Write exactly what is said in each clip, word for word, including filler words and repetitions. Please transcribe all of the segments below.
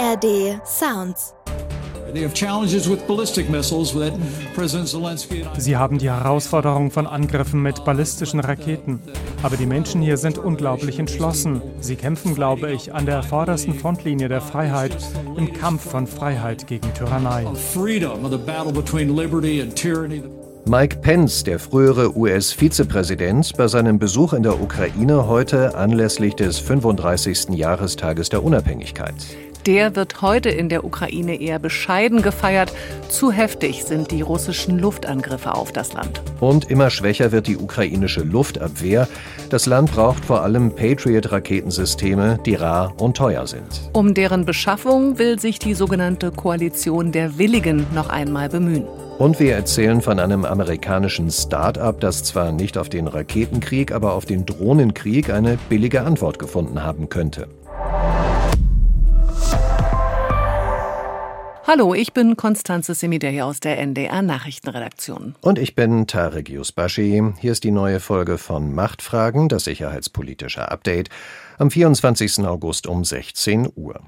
R D Sounds. Sie haben die Herausforderung von Angriffen mit ballistischen Raketen. Aber die Menschen hier sind unglaublich entschlossen. Sie kämpfen, glaube ich, an der vordersten Frontlinie der Freiheit, im Kampf von Freiheit gegen Tyrannei. Mike Pence, der frühere U S-Vizepräsident, bei seinem Besuch in der Ukraine heute anlässlich des fünfunddreißigsten Jahrestages der Unabhängigkeit. Der wird heute in der Ukraine eher bescheiden gefeiert. Zu heftig sind die russischen Luftangriffe auf das Land. Und immer schwächer wird die ukrainische Luftabwehr. Das Land braucht vor allem Patriot-Raketensysteme, die rar und teuer sind. Um deren Beschaffung will sich die sogenannte Koalition der Willigen noch einmal bemühen. Und wir erzählen von einem amerikanischen Start-up, das zwar nicht auf den Raketenkrieg, aber auf den Drohnenkrieg eine billige Antwort gefunden haben könnte. Hallo, ich bin Constanze Semidey aus der N D R-Nachrichtenredaktion. Und ich bin Tarek Yusbashi. Hier ist die neue Folge von Machtfragen, das sicherheitspolitische Update, am vierundzwanzigsten August um sechzehn Uhr.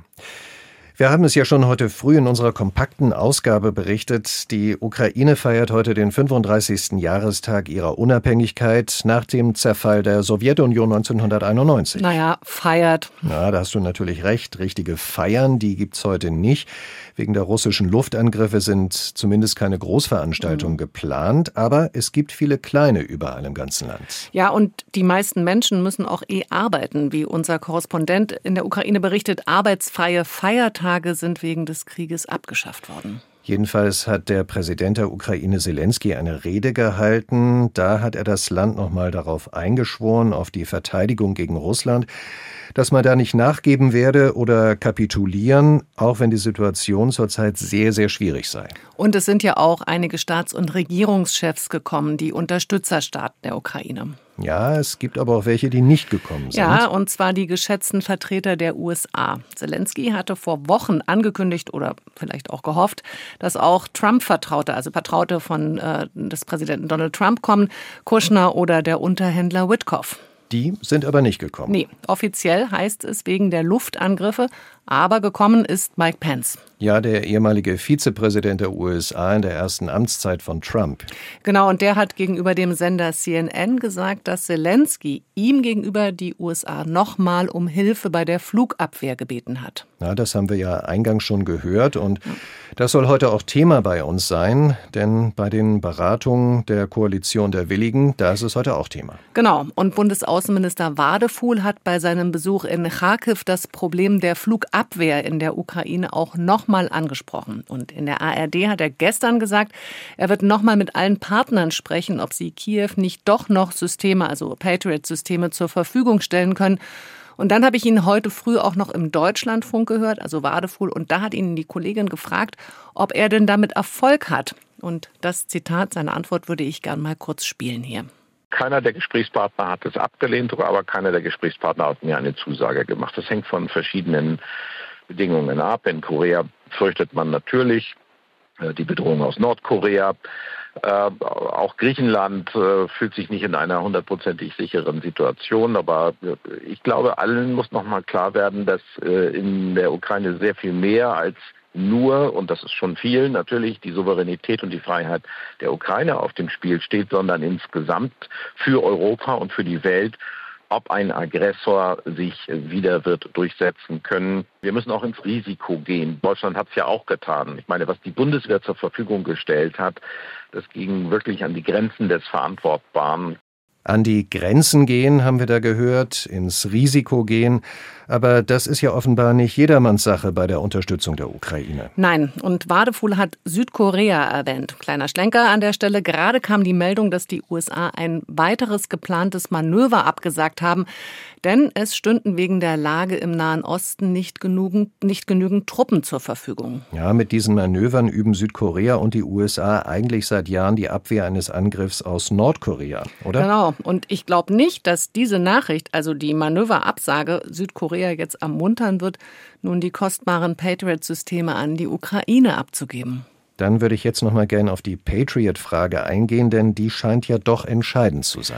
Wir haben es ja schon heute früh in unserer kompakten Ausgabe berichtet. Die Ukraine feiert heute den fünfunddreißigsten Jahrestag ihrer Unabhängigkeit nach dem Zerfall der Sowjetunion neunzehnhunderteinundneunzig. Naja, feiert. Ja, da hast du natürlich recht. Richtige Feiern, die gibt's heute nicht. Wegen der russischen Luftangriffe sind zumindest keine Großveranstaltungen mhm. geplant, aber es gibt viele kleine überall im ganzen Land. Ja, und die meisten Menschen müssen auch eh arbeiten, wie unser Korrespondent in der Ukraine berichtet. Arbeitsfreie Feiertage sind wegen des Krieges abgeschafft worden. Jedenfalls hat der Präsident der Ukraine Zelensky eine Rede gehalten. Da hat er das Land nochmal darauf eingeschworen, auf die Verteidigung gegen Russland, dass man da nicht nachgeben werde oder kapitulieren, auch wenn die Situation zurzeit sehr, sehr schwierig sei. Und es sind ja auch einige Staats- und Regierungschefs gekommen, die Unterstützerstaaten der Ukraine. Ja, es gibt aber auch welche, die nicht gekommen sind. Ja, und zwar die geschätzten Vertreter der U S A. Zelensky hatte vor Wochen angekündigt oder vielleicht auch gehofft, dass auch Trump-Vertraute, also Vertraute von äh, des Präsidenten Donald Trump kommen, Kushner oder der Unterhändler Witkoff. Die sind aber nicht gekommen. Nee, offiziell heißt es wegen der Luftangriffe, aber gekommen ist Mike Pence. Ja, der ehemalige Vizepräsident der U S A in der ersten Amtszeit von Trump. Genau, und der hat gegenüber dem Sender C N N gesagt, dass Zelensky ihm gegenüber die U S A nochmal um Hilfe bei der Flugabwehr gebeten hat. Na, das haben wir ja eingangs schon gehört und das soll heute auch Thema bei uns sein, denn bei den Beratungen der Koalition der Willigen, da ist es heute auch Thema. Genau, und Bundesaußenminister Wadefuhl hat bei seinem Besuch in Charkiw das Problem der Flugabwehr in der Ukraine auch nochmal angesprochen. Und in der A R D hat er gestern gesagt, er wird nochmal mit allen Partnern sprechen, ob sie Kiew nicht doch noch Systeme, also Patriot-Systeme zur Verfügung stellen können. Und dann habe ich ihn heute früh auch noch im Deutschlandfunk gehört, also Wadefuhl, und da hat ihn die Kollegin gefragt, ob er denn damit Erfolg hat. Und das Zitat, seine Antwort würde ich gern mal kurz spielen hier. Keiner der Gesprächspartner hat es abgelehnt, aber keiner der Gesprächspartner hat mir eine Zusage gemacht. Das hängt von verschiedenen Bedingungen ab. In Korea fürchtet man natürlich äh, die Bedrohung aus Nordkorea. Äh, auch Griechenland äh, fühlt sich nicht in einer hundertprozentig sicheren Situation. Aber äh, ich glaube, allen muss noch mal klar werden, dass äh, in der Ukraine sehr viel mehr als nur, und das ist schon viel, natürlich die Souveränität und die Freiheit der Ukraine auf dem Spiel steht, sondern insgesamt für Europa und für die Welt, ob ein Aggressor sich wieder wird durchsetzen können. Wir müssen auch ins Risiko gehen. Deutschland hat es ja auch getan. Ich meine, was die Bundeswehr zur Verfügung gestellt hat, das ging wirklich an die Grenzen des Verantwortbaren. An die Grenzen gehen, haben wir da gehört, ins Risiko gehen. Aber das ist ja offenbar nicht jedermanns Sache bei der Unterstützung der Ukraine. Nein, und Wadefuhl hat Südkorea erwähnt. Kleiner Schlenker an der Stelle. Gerade kam die Meldung, dass die U S A ein weiteres geplantes Manöver abgesagt haben. Denn es stünden wegen der Lage im Nahen Osten nicht genügend, nicht genügend Truppen zur Verfügung. Ja, mit diesen Manövern üben Südkorea und die U S A eigentlich seit Jahren die Abwehr eines Angriffs aus Nordkorea, oder? Genau. Und ich glaube nicht, dass diese Nachricht, also die Manöverabsage, Südkorea jetzt ermuntern wird, nun die kostbaren Patriot-Systeme an die Ukraine abzugeben. Dann würde ich jetzt noch mal gerne auf die Patriot-Frage eingehen, denn die scheint ja doch entscheidend zu sein.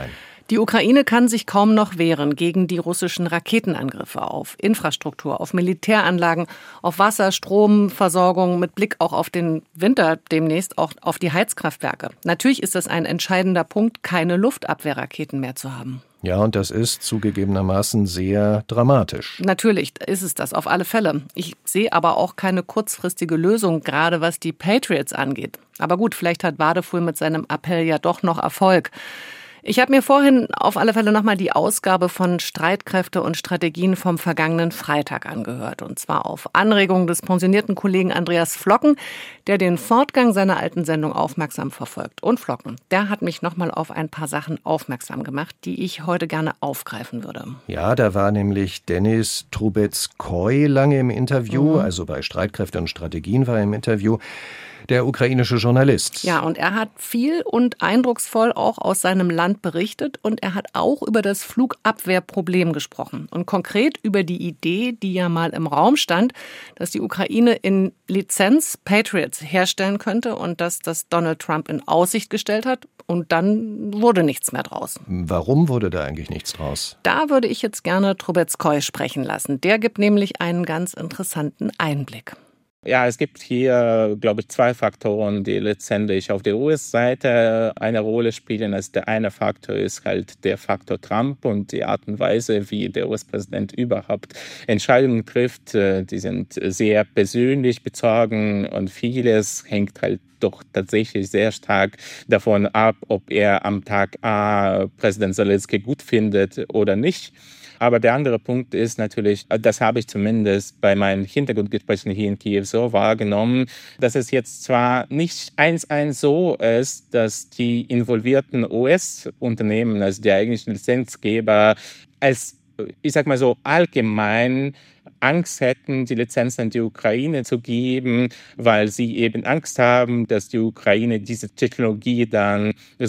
Die Ukraine kann sich kaum noch wehren gegen die russischen Raketenangriffe auf Infrastruktur, auf Militäranlagen, auf Wasser, Stromversorgung, mit Blick auch auf den Winter demnächst auch auf die Heizkraftwerke. Natürlich ist es ein entscheidender Punkt, keine Luftabwehrraketen mehr zu haben. Ja, und das ist zugegebenermaßen sehr dramatisch. Natürlich ist es das, auf alle Fälle. Ich sehe aber auch keine kurzfristige Lösung, gerade was die Patriots angeht. Aber gut, vielleicht hat Wadefuhl mit seinem Appell ja doch noch Erfolg. Ich habe mir vorhin auf alle Fälle nochmal die Ausgabe von Streitkräfte und Strategien vom vergangenen Freitag angehört. Und zwar auf Anregung des pensionierten Kollegen Andreas Flocken, der den Fortgang seiner alten Sendung aufmerksam verfolgt. Und Flocken, der hat mich nochmal auf ein paar Sachen aufmerksam gemacht, die ich heute gerne aufgreifen würde. Ja, da war nämlich Denis Trubetskoy lange im Interview, Mhm. also bei Streitkräfte und Strategien war er im Interview. Der ukrainische Journalist. Ja, und er hat viel und eindrucksvoll auch aus seinem Land berichtet und er hat auch über das Flugabwehrproblem gesprochen und konkret über die Idee, die ja mal im Raum stand, dass die Ukraine in Lizenz Patriots herstellen könnte und dass das Donald Trump in Aussicht gestellt hat und dann wurde nichts mehr draus. Warum wurde da eigentlich nichts draus? Da würde ich jetzt gerne Trubetskoy sprechen lassen. Der gibt nämlich einen ganz interessanten Einblick. Ja, es gibt hier, glaube ich, zwei Faktoren, die letztendlich auf der U S-Seite eine Rolle spielen. Also der eine Faktor ist halt der Faktor Trump und die Art und Weise, wie der U S-Präsident überhaupt Entscheidungen trifft. Die sind sehr persönlich bezogen und vieles hängt halt doch tatsächlich sehr stark davon ab, ob er am Tag A Präsident Zelensky gut findet oder nicht. Aber der andere Punkt ist natürlich, das habe ich zumindest bei meinen Hintergrundgesprächen hier in Kiew so wahrgenommen, dass es jetzt zwar nicht eins eins so ist, dass die involvierten U S-Unternehmen, also die eigentlichen Lizenzgeber, als, ich sag mal so, allgemein Angst hätten, die Lizenz an die Ukraine zu geben, weil sie eben Angst haben, dass die Ukraine diese Technologie dann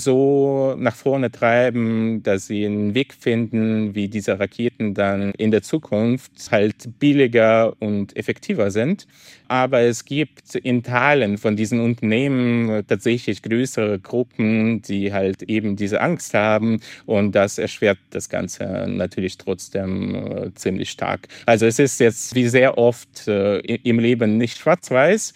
so nach vorne treiben, dass sie einen Weg finden, wie diese Raketen dann in der Zukunft halt billiger und effektiver sind. Aber es gibt in Teilen von diesen Unternehmen tatsächlich größere Gruppen, die halt eben diese Angst haben und das erschwert das Ganze natürlich trotzdem äh, ziemlich stark. Also es ist jetzt wie sehr oft äh, im Leben nicht schwarz-weiß,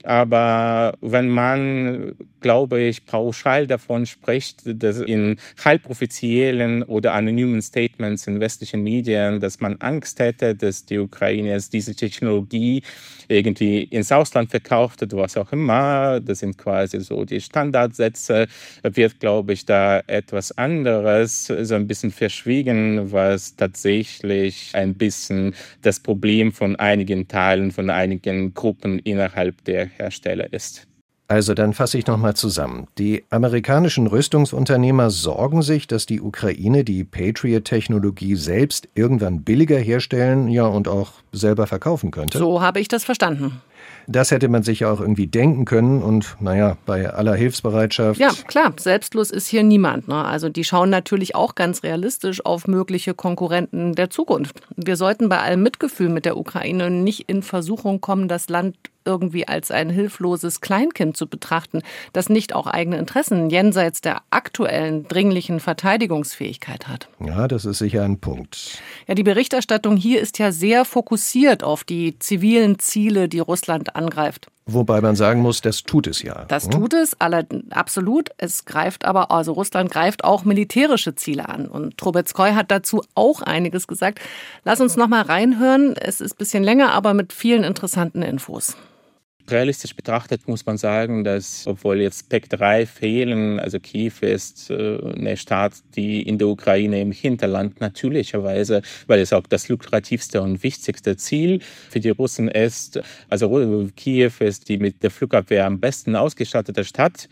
aber wenn man, glaube ich, pauschal davon spricht, dass in halboffiziellen oder anonymen Statements in westlichen Medien, dass man Angst hätte, dass die Ukraine jetzt diese Technologie irgendwie ins Ausland verkauft oder was auch immer, das sind quasi so die Standardsätze, wird, glaube ich, da etwas anderes so ein bisschen verschwiegen, was tatsächlich ein bisschen das Problem von einigen Teilen, von einigen Gruppen innerhalb der Hersteller ist. Also dann fasse ich nochmal zusammen. Die amerikanischen Rüstungsunternehmer sorgen sich, dass die Ukraine die Patriot-Technologie selbst irgendwann billiger herstellen, ja und auch selber verkaufen könnte. So habe ich das verstanden. Das hätte man sich ja auch irgendwie denken können und naja, bei aller Hilfsbereitschaft. Ja, klar, selbstlos ist hier niemand, ne? Also die schauen natürlich auch ganz realistisch auf mögliche Konkurrenten der Zukunft. Wir sollten bei allem Mitgefühl mit der Ukraine nicht in Versuchung kommen, das Land irgendwie als ein hilfloses Kleinkind zu betrachten, das nicht auch eigene Interessen jenseits der aktuellen dringlichen Verteidigungsfähigkeit hat. Ja, das ist sicher ein Punkt. Ja, die Berichterstattung hier ist ja sehr fokussiert auf die zivilen Ziele, die Russland angreift. Wobei man sagen muss, das tut es ja. Das tut es, alle, absolut. Es greift aber, also Russland greift auch militärische Ziele an. Und Trubetskoy hat dazu auch einiges gesagt. Lass uns noch mal reinhören. Es ist ein bisschen länger, aber mit vielen interessanten Infos. Realistisch betrachtet muss man sagen, dass, obwohl jetzt P E C drei fehlen, also Kiew ist äh, eine Stadt, die in der Ukraine im Hinterland natürlicherweise, weil es auch das lukrativste und wichtigste Ziel für die Russen ist. Also Kiew ist die mit der Flugabwehr am besten ausgestattete Stadt.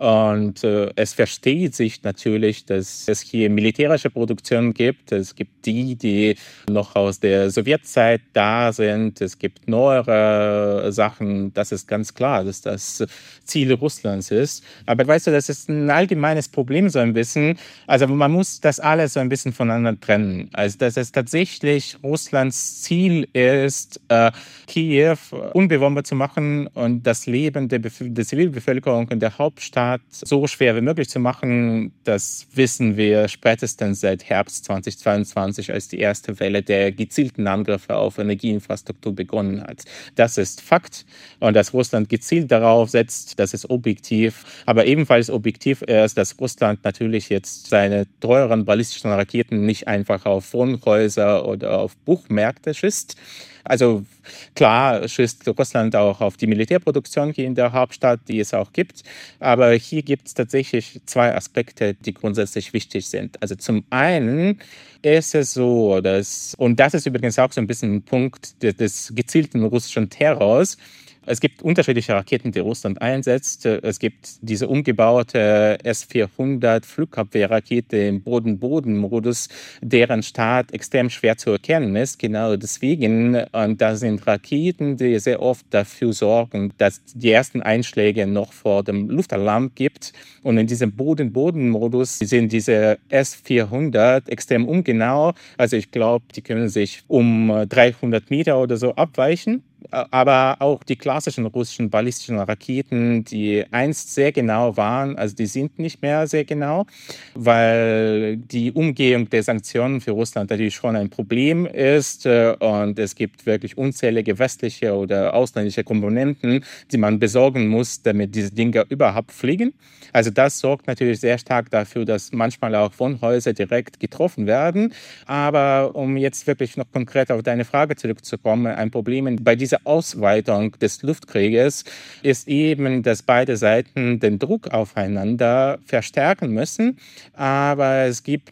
Und äh, es versteht sich natürlich, dass es hier militärische Produktion gibt. Es gibt die, die noch aus der Sowjetzeit da sind. Es gibt neuere Sachen. Das ist ganz klar, dass das Ziel Russlands ist. Aber weißt du, das ist ein allgemeines Problem so ein bisschen. Also man muss das alles so ein bisschen voneinander trennen. Also dass es tatsächlich Russlands Ziel ist, äh, Kiew unbewohnbar zu machen und das Leben der, Bef- der Zivilbevölkerung in der Hauptstadt Start so schwer wie möglich zu machen, das wissen wir spätestens seit Herbst zweitausendzweiundzwanzig, als die erste Welle der gezielten Angriffe auf Energieinfrastruktur begonnen hat. Das ist Fakt. Und dass Russland gezielt darauf setzt, das ist objektiv. Aber ebenfalls objektiv ist, dass Russland natürlich jetzt seine teuren ballistischen Raketen nicht einfach auf Wohnhäuser oder auf Buchmärkte schießt. Also klar schießt Russland auch auf die Militärproduktion hier in der Hauptstadt, die es auch gibt. Aber hier gibt es tatsächlich zwei Aspekte, die grundsätzlich wichtig sind. Also zum einen ist es so, dass, und das ist übrigens auch so ein bisschen ein Punkt des, des gezielten russischen Terrors, es gibt unterschiedliche Raketen, die Russland einsetzt. Es gibt diese umgebaute S vierhundert Flugabwehrrakete im Boden-Boden-Modus, deren Start extrem schwer zu erkennen ist. Genau deswegen, und das sind Raketen, die sehr oft dafür sorgen, dass die ersten Einschläge noch vor dem Luftalarm gibt. Und in diesem Boden-Boden-Modus sind diese S vierhundert extrem ungenau. Also ich glaube, die können sich um dreihundert Meter oder so abweichen. Aber auch die klassischen russischen ballistischen Raketen, die einst sehr genau waren, also die sind nicht mehr sehr genau, weil die Umgehung der Sanktionen für Russland natürlich schon ein Problem ist. Und es gibt wirklich unzählige westliche oder ausländische Komponenten, die man besorgen muss, damit diese Dinger überhaupt fliegen. Also das sorgt natürlich sehr stark dafür, dass manchmal auch Wohnhäuser direkt getroffen werden. Aber um jetzt wirklich noch konkret auf deine Frage zurückzukommen, ein Problem bei dieser Ausweitung des Luftkrieges ist eben, dass beide Seiten den Druck aufeinander verstärken müssen. Aber es gibt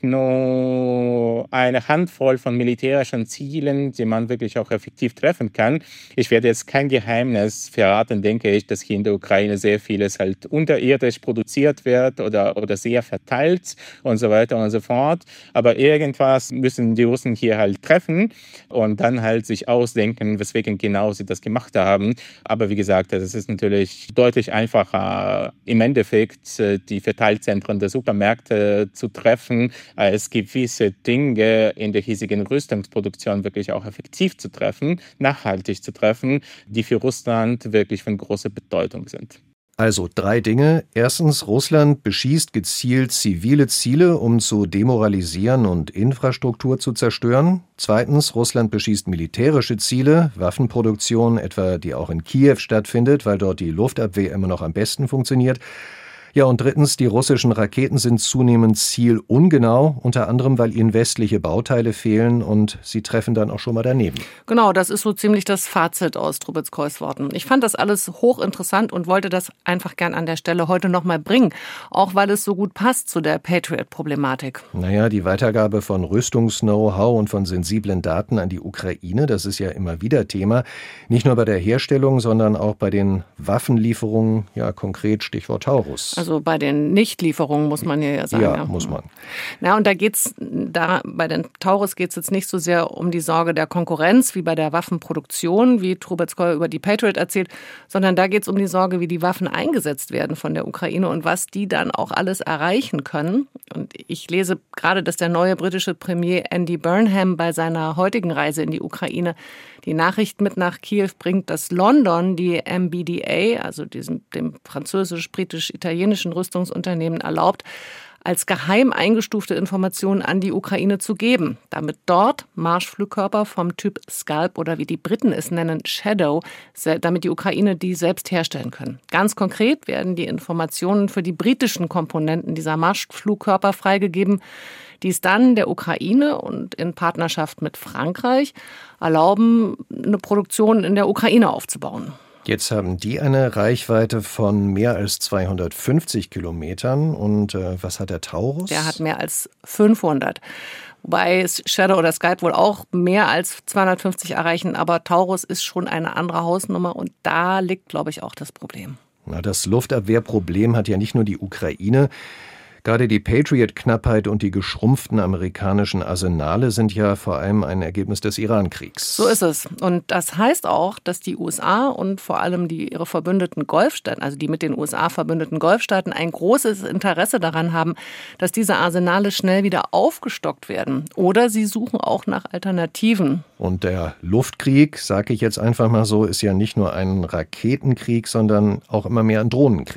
nur eine Handvoll von militärischen Zielen, die man wirklich auch effektiv treffen kann. Ich werde jetzt kein Geheimnis verraten, denke ich, dass hier in der Ukraine sehr vieles halt unterirdisch produziert wird oder, oder sehr verteilt und so weiter und so fort. Aber irgendwas müssen die Russen hier halt treffen und dann halt sich ausdenken, weswegen genau sie das gemacht haben. Aber wie gesagt, es ist natürlich deutlich einfacher, im Endeffekt die Verteilzentren der Supermärkte zu treffen, als gewisse Dinge in der hiesigen Rüstungsproduktion wirklich auch effektiv zu treffen, nachhaltig zu treffen, die für Russland wirklich von großer Bedeutung sind. Also drei Dinge. Erstens, Russland beschießt gezielt zivile Ziele, um zu demoralisieren und Infrastruktur zu zerstören. Zweitens, Russland beschießt militärische Ziele, Waffenproduktion, etwa die auch in Kiew stattfindet, weil dort die Luftabwehr immer noch am besten funktioniert. Ja, und drittens, die russischen Raketen sind zunehmend zielungenau, unter anderem, weil ihnen westliche Bauteile fehlen und sie treffen dann auch schon mal daneben. Genau, das ist so ziemlich das Fazit aus Trubetskoys Worten. Ich fand das alles hochinteressant und wollte das einfach gern an der Stelle heute noch mal bringen, auch weil es so gut passt zu der Patriot-Problematik. Naja, die Weitergabe von Rüstungs-Know-how und von sensiblen Daten an die Ukraine, das ist ja immer wieder Thema, nicht nur bei der Herstellung, sondern auch bei den Waffenlieferungen, ja konkret Stichwort Taurus. Also bei den Nichtlieferungen muss man ja sagen. Ja, ja. muss man. Na, und da geht's, da bei den Taurus geht es jetzt nicht so sehr um die Sorge der Konkurrenz wie bei der Waffenproduktion, wie Trubetskoy über die Patriot erzählt, sondern da geht es um die Sorge, wie die Waffen eingesetzt werden von der Ukraine und was die dann auch alles erreichen können. Und ich lese gerade, dass der neue britische Premier Andy Burnham bei seiner heutigen Reise in die Ukraine die Nachricht mit nach Kiew bringt, dass London die M B D A, also diesem, dem französisch-britisch-italienischen Rüstungsunternehmen, erlaubt, als geheim eingestufte Informationen an die Ukraine zu geben, damit dort Marschflugkörper vom Typ Scalp oder wie die Briten es nennen, Shadow, damit die Ukraine die selbst herstellen können. Ganz konkret werden die Informationen für die britischen Komponenten dieser Marschflugkörper freigegeben, die es dann der Ukraine und in Partnerschaft mit Frankreich erlauben, eine Produktion in der Ukraine aufzubauen. Jetzt haben die eine Reichweite von mehr als zweihundertfünfzig Kilometern. Und äh, was hat der Taurus? Der hat mehr als fünfhundert. Wobei Shadow oder Skype wohl auch mehr als zweihundertfünfzig erreichen. Aber Taurus ist schon eine andere Hausnummer. Und da liegt, glaube ich, auch das Problem. Na, das Luftabwehrproblem hat ja nicht nur die Ukraine. Gerade die Patriot-Knappheit und die geschrumpften amerikanischen Arsenale sind ja vor allem ein Ergebnis des Iran-Kriegs. So ist es. Und das heißt auch, dass die U S A und vor allem die ihre verbündeten Golfstaaten, also die mit den U S A verbündeten Golfstaaten, ein großes Interesse daran haben, dass diese Arsenale schnell wieder aufgestockt werden. Oder sie suchen auch nach Alternativen. Und der Luftkrieg, sage ich jetzt einfach mal so, ist ja nicht nur ein Raketenkrieg, sondern auch immer mehr ein Drohnenkrieg.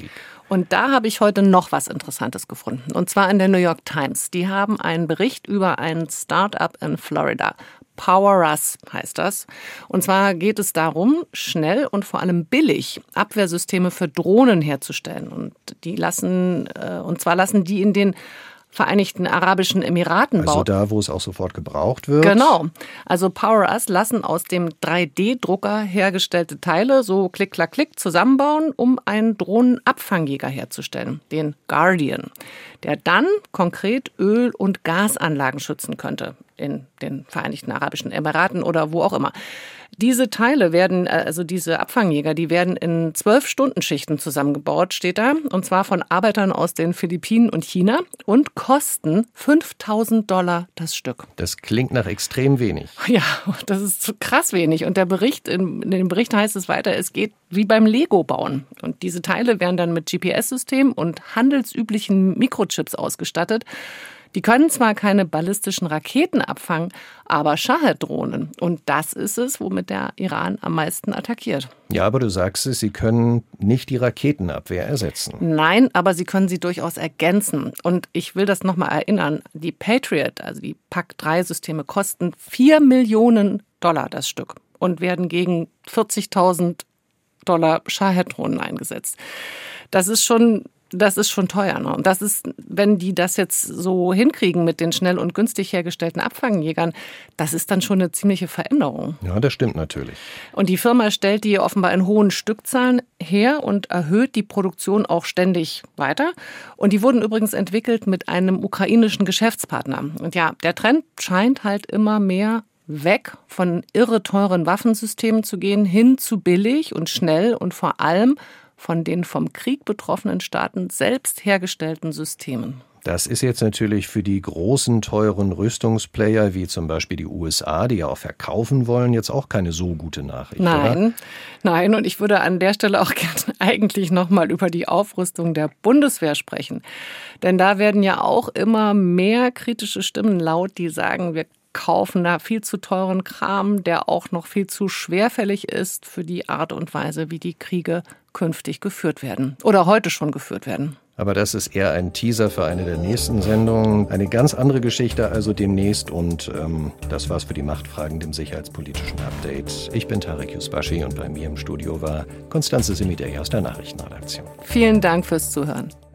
Und da habe ich heute noch was Interessantes gefunden. Und zwar in der New York Times. Die haben einen Bericht über ein Start-up in Florida. PowerUs heißt das. Und zwar geht es darum, schnell und vor allem billig Abwehrsysteme für Drohnen herzustellen. Und die lassen, und zwar lassen die in den Vereinigten Arabischen Emiraten bauen. Also da, wo es auch sofort gebraucht wird? Genau. Also PowerUs lassen aus dem drei D Drucker hergestellte Teile so klick, klack, klick zusammenbauen, um einen Drohnenabfangjäger herzustellen, den Guardian, der dann konkret Öl- und Gasanlagen schützen könnte in den Vereinigten Arabischen Emiraten oder wo auch immer. Diese Teile werden, also diese Abfangjäger, die werden in zwölf-Stunden-Schichten zusammengebaut, steht da. Und zwar von Arbeitern aus den Philippinen und China und kosten fünftausend Dollar das Stück. Das klingt nach extrem wenig. Ja, das ist krass wenig. Und der Bericht, in, in dem Bericht heißt es weiter, es geht wie beim Lego-Bauen. Und diese Teile werden dann mit G P S-System und handelsüblichen Mikrochips ausgestattet. Die können zwar keine ballistischen Raketen abfangen, aber Shahed-Drohnen. Und das ist es, womit der Iran am meisten attackiert. Ja, aber du sagst es, sie können nicht die Raketenabwehr ersetzen. Nein, aber sie können sie durchaus ergänzen. Und ich will das nochmal erinnern. Die Patriot, also die P A C drei Systeme, kosten vier Millionen Dollar das Stück und werden gegen vierzigtausend Dollar Shahed-Drohnen eingesetzt. Das ist schon... Das ist schon teuer. Ne? Und das ist, wenn die das jetzt so hinkriegen mit den schnell und günstig hergestellten Abfangjägern, das ist dann schon eine ziemliche Veränderung. Ja, das stimmt natürlich. Und die Firma stellt die offenbar in hohen Stückzahlen her und erhöht die Produktion auch ständig weiter. Und die wurden übrigens entwickelt mit einem ukrainischen Geschäftspartner. Und ja, der Trend scheint halt immer mehr weg von irre teuren Waffensystemen zu gehen, hin zu billig und schnell und vor allem von den vom Krieg betroffenen Staaten selbst hergestellten Systemen. Das ist jetzt natürlich für die großen, teuren Rüstungsplayer, wie zum Beispiel die U S A, die ja auch verkaufen wollen, jetzt auch keine so gute Nachricht, Nein, oder? Nein. Und ich würde an der Stelle auch gerne eigentlich nochmal über die Aufrüstung der Bundeswehr sprechen. Denn da werden ja auch immer mehr kritische Stimmen laut, die sagen, wir kaufen da viel zu teuren Kram, der auch noch viel zu schwerfällig ist für die Art und Weise, wie die Kriege künftig geführt werden oder heute schon geführt werden. Aber das ist eher ein Teaser für eine der nächsten Sendungen. Eine ganz andere Geschichte also demnächst. Und ähm, das war's für die Machtfragen, dem sicherheitspolitischen Update. Ich bin Tarek Yusbashi und bei mir im Studio war Constanze Semidey aus der Nachrichtenredaktion. Vielen Dank fürs Zuhören.